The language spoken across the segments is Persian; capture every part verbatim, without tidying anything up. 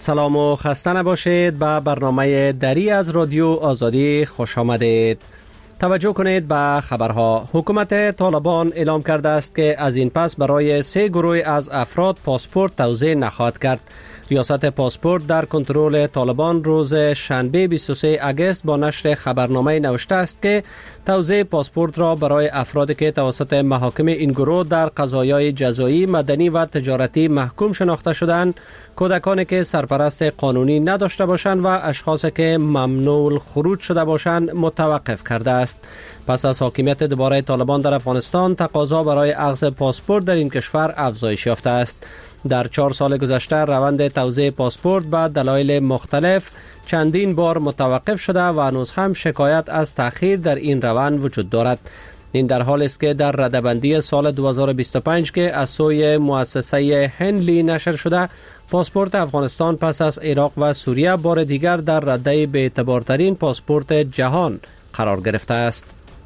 سلام و خسته نباشید. به برنامه دری از رادیو آزادی خوش آمدید. توجه کنید به خبرها. حکومت طالبان اعلام کرده است که از این پس برای سه گروه از افراد پاسپورت توزیع نخواهد کرد. ریاست پاسپورت در کنترل طالبان روز شنبه بیست و سوم اگست با نشر خبرنامه نوشته است که توزیع پاسپورت را برای افرادی که توسط محاکم این گروه در قضایای جزایی، مدنی و تجارتی محکوم شناخته شدند، کودکانی که سرپرست قانونی نداشته باشند و اشخاصی که ممنوع الخروج شده باشند متوقف کرده است. پس از حاکمیت دوباره طالبان در افغانستان، تقاضا برای اخذ پاسپورت در این کشور افزایش یافته است. در چهار سال گذشته روند توزیع پاسپورت به دلایل مختلف چندین بار متوقف شده و هنوز هم شکایت از تأخیر در این روند وجود دارد. این در حالی است که در رده‌بندی سال دو هزار و بیست و پنج که از سوی مؤسسه هنلی نشر شده، پاسپورت افغانستان پس از عراق و سوریه بار دیگر در رده بی‌اعتبارترین پاسپورت جهان قرار گرفته است.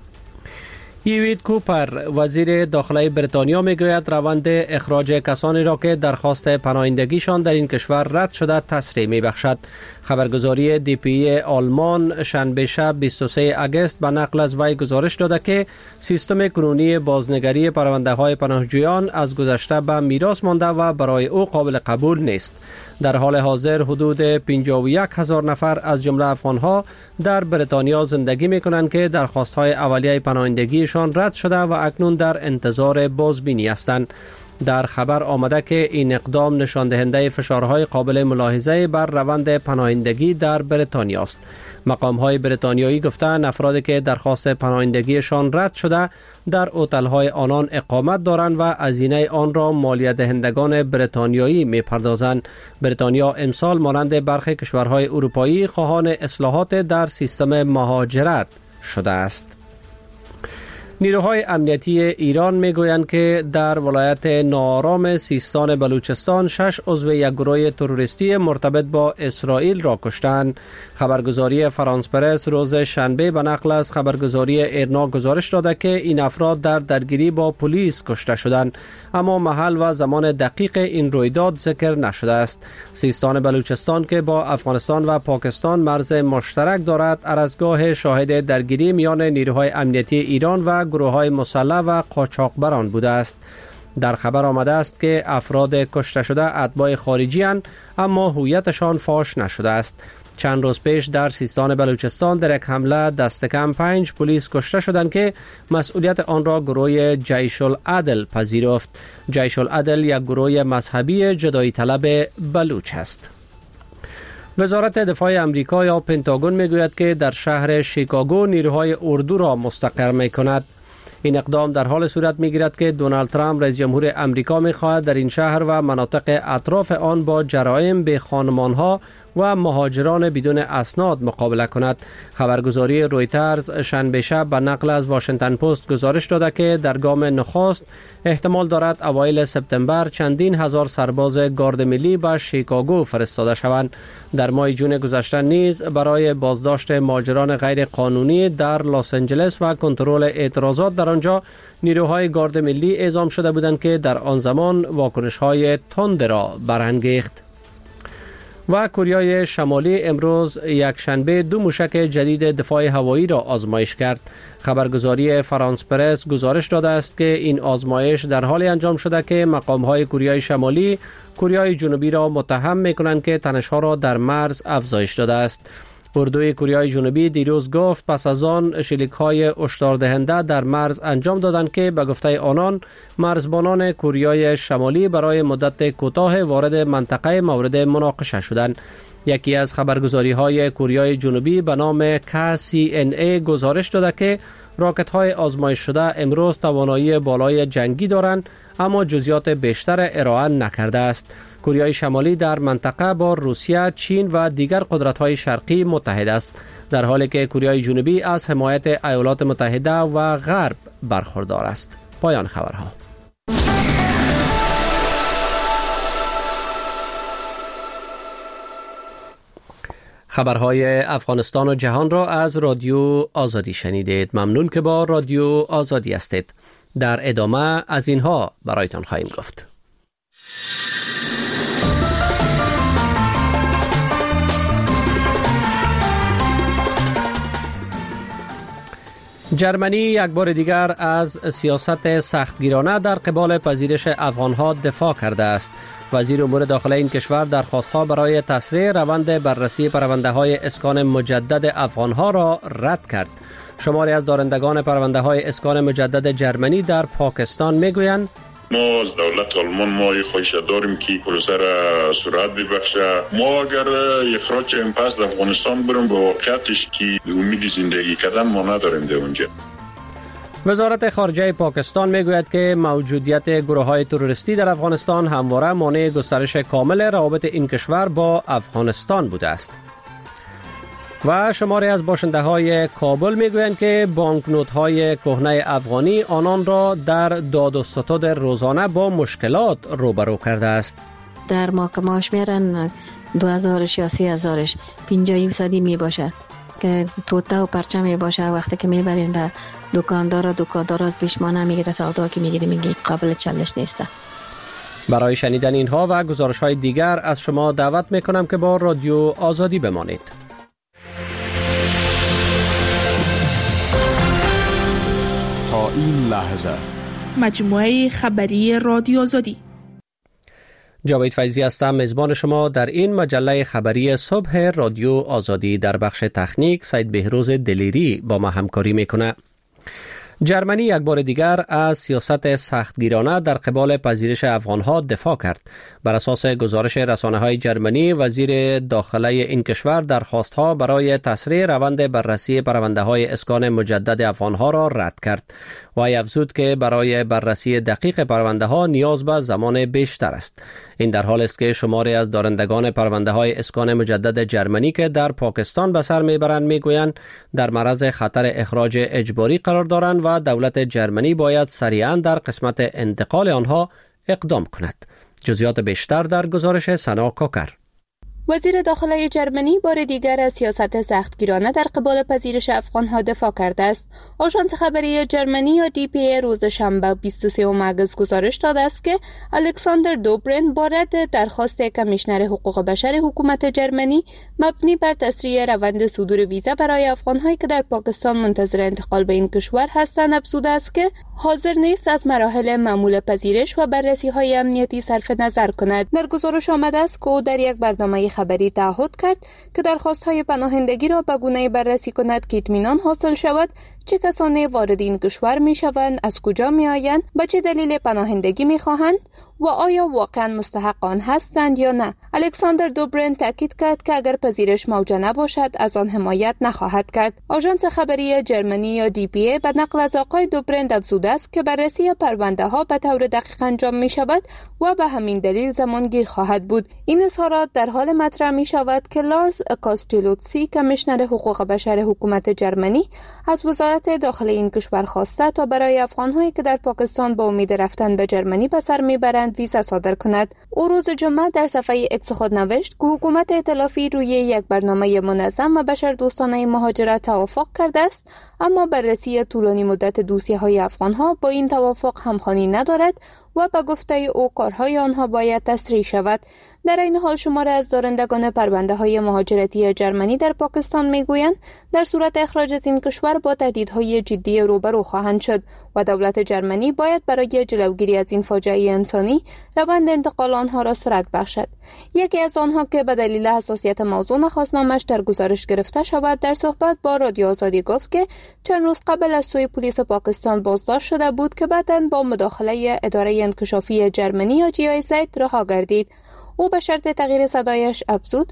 ایوید کوپر وزیر داخلی بریتانیا میگوید روند اخراج کسانی را که درخواست پناهندگیشان در این کشور رد شده تسریع میبخشد. خبرگزاری دی پی ای آلمان شنبه شب بیست و سوم اگست به نقل از وی گزارش داده که سیستم کنونی بازنگری پرونده های پناهجویان از گذشته به میراث مانده و برای او قابل قبول نیست. در حال حاضر حدود پنجاه و یک هزار نفر از جمله افغانها در بریتانیا زندگی میکنند که درخواست های اولیه پناهندگیشان رد شده و اکنون در انتظار بازبینی هستند. در خبر آمده که این اقدام نشان دهنده فشارهای قابل ملاحظه بر روند پناهندگی در بریتانیا است. مقام‌های بریتانیایی گفتند افرادی که درخواست پناهندگیشان رد شده در هتل‌های آنان اقامت دارند و هزینه آن را مالیه دهندگان بریتانیایی می‌پردازند. بریتانیا امسال مانند برخی کشورهای اروپایی خواهان اصلاحات در سیستم مهاجرت شده است. نیروهای امنیتی ایران میگویند که در ولایت ناآرام سیستان بلوچستان شش عضو یک گروه تروریستی مرتبط با اسرائیل را کشتند. خبرگزاری فرانس پرس روز شنبه به نقل از خبرگزاری ایرنا گزارش داده که این افراد در درگیری با پلیس کشته شدند، اما محل و زمان دقیق این رویداد ذکر نشده است. سیستان بلوچستان که با افغانستان و پاکستان مرز مشترک دارد، ارزگاه شاهد درگیری میان نیروهای امنیتی ایران و گروه‌های مسلح و قاچاقبران بوده است. در خبر آمده است که افراد کشته شده اتباع خارجی اند، اما هویتشان فاش نشده است. چند روز پیش در سیستان بلوچستان در یک حمله دست کم پنج پلیس کشته شدند که مسئولیت آن را گروه جیش العدل پذیرفت. جیش العدل یک گروه مذهبی جدایی طلب بلوچ است. وزارت دفاع امریکا یا پنتاگون میگوید که در شهر شیکاگو نیروهای اردو را مستقر میکند. این اقدام در حال صورت میگیرد که دونالد ترامپ رئیس جمهور امریکا میخواهد در این شهر و مناطق اطراف آن با جرایم به خانمانها و مهاجران بدون اسناد مقابله کند. خبرگزاری رویترز شنبه شب به نقل از واشنگتن پست گزارش داده که در گام نخست احتمال دارد اوایل سپتامبر چندین هزار سرباز گارد ملی به شیکاگو فرستاده شوند. در ماه جون گذشته نیز برای بازداشت مهاجران غیر قانونی در لس آنجلس و کنترل اعتراضات در آنجا نیروهای گارد ملی اعزام شده بودند که در آن زمان واکنش‌های تند را برانگیخت. و کره شمالی امروز یک شنبه دو موشک جدید دفاع هوایی را آزمایش کرد. خبرگزاری فرانس پرس گزارش داده است که این آزمایش در حال انجام شده که مقام‌های کره شمالی کره جنوبی را متهم می‌کنند که تنش‌ها را در مرز افزایش داده است. اردوی کره جنوبی دیروز گفت پس از آن شلیک‌های هشداردهنده در مرز انجام دادند که به گفته آنان مرزبانان کره شمالی برای مدت کوتاه وارد منطقه مورد مناقشه شدند. یکی از خبرگزاری‌های کره جنوبی به نام کی سی ان ای گزارش داده که راکت‌های آزمایش شده امروز توانایی بالای جنگی دارند، اما جزئیات بیشتر ارائه نکرده است. کره شمالی در منطقه با روسیه، چین و دیگر قدرت‌های شرقی متحد است، در حالی که کره جنوبی از حمایت ایالات متحده و غرب برخوردار است. پایان خبرها. خبرهای افغانستان و جهان را از رادیو آزادی شنیدید. ممنون که با رادیو آزادی هستید. در ادامه از اینها برایتان خواهیم گفت. جرمنی یک بار دیگر از سیاست سختگیرانه در قبال پذیرش افغانها دفاع کرده است. وزیر امور داخلی این کشور درخواستها برای تسریع روند بررسی پرونده‌های اسکان مجدد افغانها را رد کرد. شماری از دارندگان پرونده‌های اسکان مجدد جرمنی در پاکستان میگویند ما از دولت آلمان ما خواهش داریم که پروسه را سرعت ببخشه. ما اگر اخراج این پس در افغانستان بریم به واقعیتش که امید زندگی کردن ما نداریم در اونجا. وزارت خارجه پاکستان میگوید که موجودیت گروه‌های تروریستی در افغانستان همواره مانع گسترش کامل روابط این کشور با افغانستان بوده است. و شماری از باشنده‌های کابل میگویند که بانکنوت‌های کهنه افغانی آنان را در داد و ستد روزانه با مشکلات روبرو کرده است. در محکمه‌اش میرن دو هزارش یا سه هزارش پنجاه فیصدی می باشه که توته و پرچم می باشه. وقتی که میبرین به دکاندار، دکاندار پیشمانه میگیره سودا که میگیره میگه قابل چالش نیسته. برای شنیدن اینها و گزارش‌های دیگر از شما دعوت میکنم که با رادیو آزادی بمانید. تا این لحظه مجموعه خبری رادیو آزادی. جاوید فیضی هستم، میزبان شما در این مجله خبری صبح رادیو آزادی. در بخش تکنیک سید بهروز دلیری با ما همکاری میکنه. جرمنی یک بار دیگر از سیاست سختگیرانه در قبال پذیرش افغانها دفاع کرد. بر اساس گزارش رسانه‌های جرمنی، وزیر داخلی این کشور درخواستها برای تسریع روند بررسی پرونده‌های اسکان مجدد افغانها را رد کرد و افزود که برای بررسی دقیق پرونده‌ها نیاز به زمان بیشتر است. این در حالی است که شماری از دارندگان پرونده‌های اسکان مجدد جرمنی که در پاکستان به سر میبرند میگویند در معرض خطر اخراج اجباری قرار دارند و دولت جرمنی باید سریعاً در قسمت انتقال آنها اقدام کند. جزئیات بیشتر در گزارش سنا کاکر. وزیر داخلی جرمنی بار دیگر از سیاست سختگیرانه در قبال پذیرش افغانها دفاع کرده است. آژانس خبری جرمنی یا دی پی ای روز شنبه بیست و سوم اگست گزارش داده است که الکساندر دوبرن با رد درخواست کمیشنر حقوق بشر حکومت جرمنی مبنی بر تسریع روند صدور ویزا برای افغانهایی که در پاکستان منتظر انتقال به این کشور هستند افزوده است که حاضر نیست از مراحل معمول پذیرش و بررسی‌های امنیتی صرف نظر کند. در گزارش آمده است که او در یک برنامه خبری تعهد کرد که درخواست‌های پناهندگی را به گونه‌ای بررسی کند که اطمینان حاصل شود چه کسانی وارد این کشور می‌شوند، از کجا می‌آیند، به چه دلیل پناهندگی می‌خواهند و آیا واقعاً مستحق آن هستند یا نه. الکساندر دوبرن تاکید کرد که اگر پذیرش موجه نباشد از آن حمایت نخواهد کرد. آژانس خبری جرمنی یا دی پی ای به نقل از آقای دوبرن افزوده است که بررسی پرونده‌ها به طور دقیق انجام می‌شود و به همین دلیل زمانگیر خواهد بود. این اظهارات در حال مطرح می‌شود که لارز کاستیلوتسی کمیشنر حقوق بشر حکومت جرمنی از وزارت داخلی این کشور خواسته تا برای افغان‌هایی که در پاکستان با امید رفتن به جرمنی به سر می‌برند ویزا صادر کند. او روز جمعه در صفحه اکس خود نوشت که حکومت ائتلافی روی یک برنامه منظم و بشردوستانه مهاجرت توافق کرده است، اما بررسی طولانی مدت دوسیه‌های افغان‌ها با این توافق همخوانی ندارد و به گفته او کارهای آنها باید تسریع شود. در این حال شماره از دارندگان پرونده‌های مهاجرتی جرمنی در پاکستان میگویند در صورت اخراج از این کشور با تهدیدهای جدی روبرو خواهند شد و دولت جرمنی باید برای جلوگیری از این فاجعه انسانی روند انتقال آنها را سرعت بخشد. یکی از آنها که به دلیل حساسیت موضوع نخواست نامش در گزارش گرفته شود در صحبت با رادیو آزادی گفت که چند روز قبل از سوی پلیس پاکستان بازداشت شده بود که بعداً با مداخله اداره انکشافی جرمنی یا جی آی زد رها گردید. او به شرط تغییر صدایش افزود: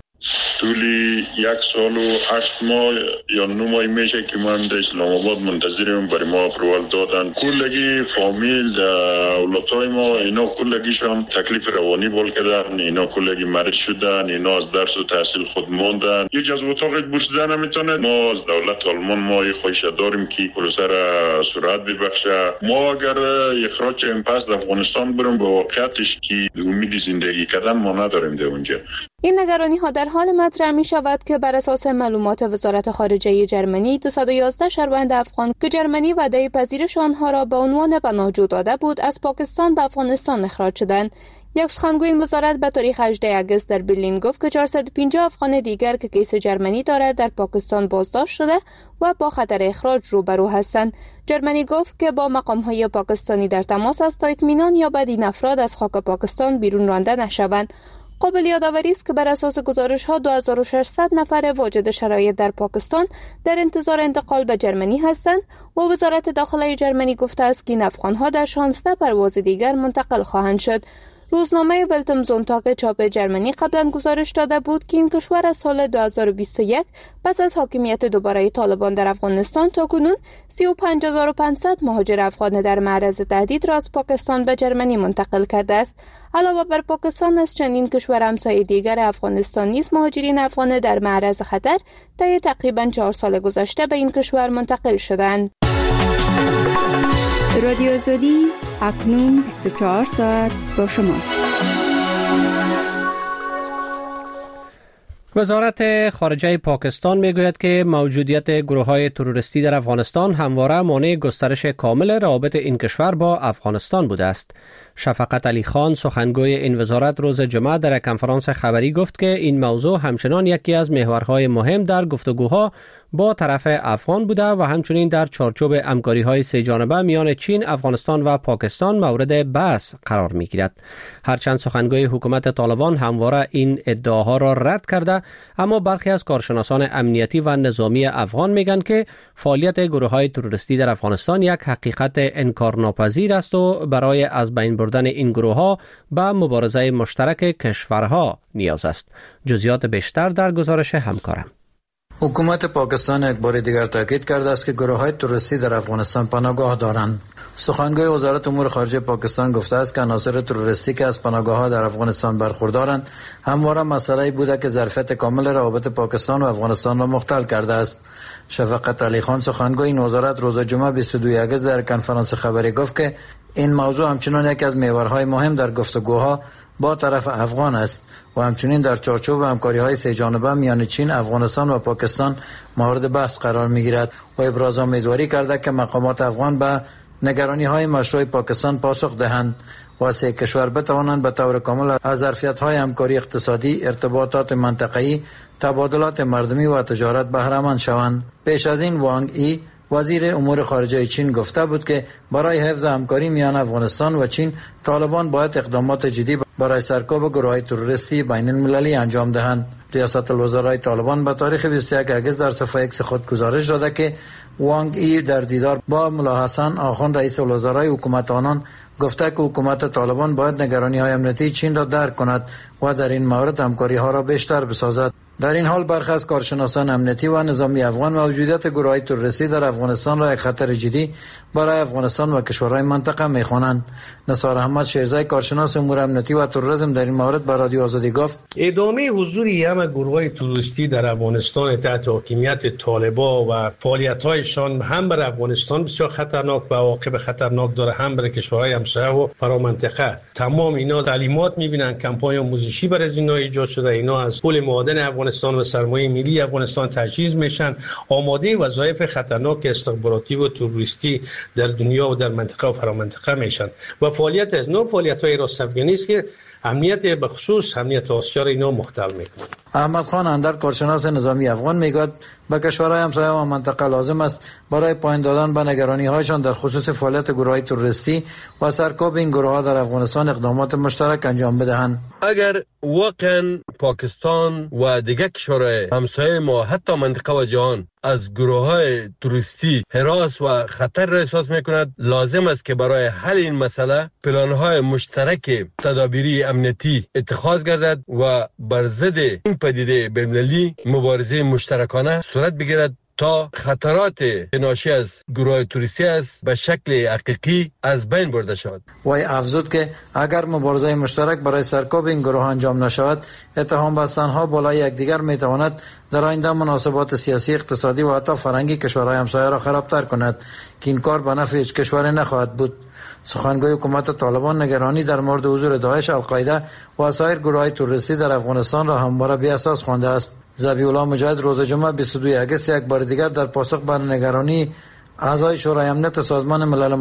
طولی یک سال و هشت ماه یا نه ماه میشه که من در اسلام آباد منتظرم برای ما اپروال دادن. کلگی فامیل اولادای ما اینا کلگیش هم تکلیف روانی بول کردن، اینا کلگی مرد شدن، اینا از درس و تحصیل خود موندن. یه جز اتاق برسیدن نمیتونه. ما از دولت آلمان ما خواهش داریم که پروسه را سرعت ببخشه. ما اگر اخراج این پس در افغانستان بریم به واقعیتش که امید زندگی کردن ما نداریم در اونجا. این نگرانی ها در حال مطرح می شود که بر اساس معلومات وزارت خارجه جرمنی دویست و یازده شهروند افغان که جرمنی وعده پذیرش آنها را به عنوان پناهجو داده بود از پاکستان به افغانستان اخراج شدند. یک سخنگوی این وزارت به تاریخ هجدهم اگست در برلین گفت که چهارصد و پنجاه افغان دیگر که کیس جرمنی دارد در پاکستان بازداشت شده و با خطر اخراج روبرو هستند. جرمنی گفت که با مقام‌های پاکستانی در تماس است تا اطمینان یابد این افراد از خاک پاکستان بیرون رانده نشوند. قابل یادآوری است که بر اساس گزارش‌ها دو هزار و ششصد نفر واجد شرایط در پاکستان در انتظار انتقال به جرمنی هستند و وزارت داخله جرمنی گفته است که این افغان‌ها در شانزده پرواز دیگر منتقل خواهند شد. روزنامه ولتمزونتاگ چاپ جرمنی قبلا گزارش داده بود که این کشور از سال دو هزار و بیست و یک پس از حاکمیت دوباره طالبان در افغانستان تاکنون سی و پنج هزار و پانصد مهاجر افغان در معرض تهدید را از پاکستان به جرمنی منتقل کرده است. علاوه بر پاکستان از چندین کشور همسایه دیگر افغانستان نیز مهاجرین افغان در معرض خطر طی تقریبا چهار سال گذشته به این کشور منتقل شدند. رادیو آزادی اکنون بیست و چهار ساعت با شماست. وزارت خارجه پاکستان میگوید که موجودیت گروه‌های تروریستی در افغانستان همواره مانع گسترش کامل روابط این کشور با افغانستان بوده است. شفقت علی خان سخنگوی این وزارت روز جمعه در کنفرانس خبری گفت که این موضوع همچنان یکی از محورهای مهم در گفتگوها با طرف افغان بوده و همچنین در چارچوب همکاری‌های سه جانبه میان چین، افغانستان و پاکستان مورد بحث قرار می‌گیرد. هرچند سخنگوی حکومت طالبان همواره این ادعاها را رد کرده، اما برخی از کارشناسان امنیتی و نظامی افغان میگن که فعالیت گروه‌های تروریستی در افغانستان یک حقیقت انکارناپذیر است و برای از بین بردن این گروه‌ها به مبارزه مشترک کشورها نیاز است. جزئیات بیشتر در گزارش همکارم. حکومت پاکستان یک بار دیگر تاکید کرده است که گروه‌های تروریستی در افغانستان پناهگاه دارند. سخنگوی وزارت امور خارجه پاکستان گفته است که عناصر تروریستی که از پناهگاه‌ها در افغانستان برخوردارند همواره مسئله‌ای بوده که ظرفیت کامل روابط پاکستان و افغانستان را مختل کرده است. شفقت علی خان سخنگوی این وزارت روز جمعه بیست و دوم اگست در کنفرانس خبری گفت که این موضوع همچنان یکی از محورهای مهم در گفتگوها با طرف افغان است و همچنین در چارچوب همکاری‌های سه جانبه میان چین، افغانستان و پاکستان مورد بحث قرار می‌گیرد و ابراز امیدواری کرده که مقامات افغان به نگرانی‌های مشروع پاکستان پاسخ دهند و سه کشور بتوانند به طور کامل از ظرفیت‌های همکاری اقتصادی، ارتباطات منطقه‌ای، تبادلات مردمی و تجارت بهره مند شوند. پیش از این وانگ ای وزیر امور خارجه چین گفته بود که برای حفظ همکاری میان افغانستان و چین طالبان باید اقدامات جدی برای سرکوب گروه‌های تروریستی بین المللی انجام دهند. ریاست الوزرای طالبان به تاریخ بیست و یک اگست در صفحه ایکس خود گزارش داده که وانگ ای در دیدار با ملا حسن آخوند رئیس الوزرای حکومت آنان گفته که حکومت طالبان باید نگرانی‌های امنیتی چین را درک کند و در این مورد همکاری‌ها را بیشتر بسازد. در این حال برخی از کارشناسان امنیتی و نظامی افغان موجودیت گروه‌های تروریستی در افغانستان را یک خطر جدی برای افغانستان و کشورهای منطقه می‌خوانند. نثار احمد شیرزای کارشناس امور امنیتی و تروریسم در این مورد به رادیو آزادی گفت ادامه حضور همه گروه‌های تروریستی در افغانستان تحت حاکمیت طالبان و فعالیت‌هایشان هم بر افغانستان بسیار خطرناک و عواقب خطرناک داره، هم بر کشورهای همسایه و فرامنطقه. تمام اینا تعلیمات می‌بینن، کمپاین آموزشی برای از اینا ایجاد شده، اینا از پول معادن افغانستان و سرمایه ملی افغانستان تجهیز میشن، آماده وظایف خطرناک استخباراتی و تروریستی در دنیا و در منطقه و فرامنطقه میشن و فعالیت از نوع فعالیت‌های راست افغانی است که امنیت به خصوص امنیت آسیا را اینا مختل میکنه. احمد خان اندر کارشناس نظامی افغان میگوید به کشورهای همسایه و منطقه لازم است برای پایان دادن به نگرانی‌هایشان در خصوص فعالیت گروه‌های تروریستی و سرکوب این گروه‌ها در افغانستان اقدامات مشترک انجام بدهند. اگر واقعا پاکستان و دیگر کشورهای همسایه ما حتی منطقه و جهان از گروه‌های تروریستی هراس و خطر را احساس می‌کند، لازم است که برای حل این مسئله پلان‌های مشترک تدابیری امنیتی اتخاذ گردد و بر ضد این پدیده بین‌المللی مبارزه مشترکانه صورت بگیرد تا تا خطرات ناشی از گروه توریستی است به شکل حقیقی از بین برده شود. وی افزود که اگر مبارزه مشترک برای سرکوب این گروه انجام نشود، اتهام بستنها بالای یکدیگر میتواند در آینده مناسبات سیاسی، اقتصادی و حتی فرهنگی کشورهای همسایه را خرابتر کند که این کار به نفع هیچ کشوری نخواهد بود. سخنگوی حکومت طالبان نگرانی در مورد حضور داعش، القاعده و سایر گروه‌های تروریستی در افغانستان را همواره بی اساس خوانده است. ذبیح الله مجاهد روز جمعه بیست و دوم آگوست یک بار دیگر در پاسخ بر نگرانی اعضای شورای امنیت سازمان ملل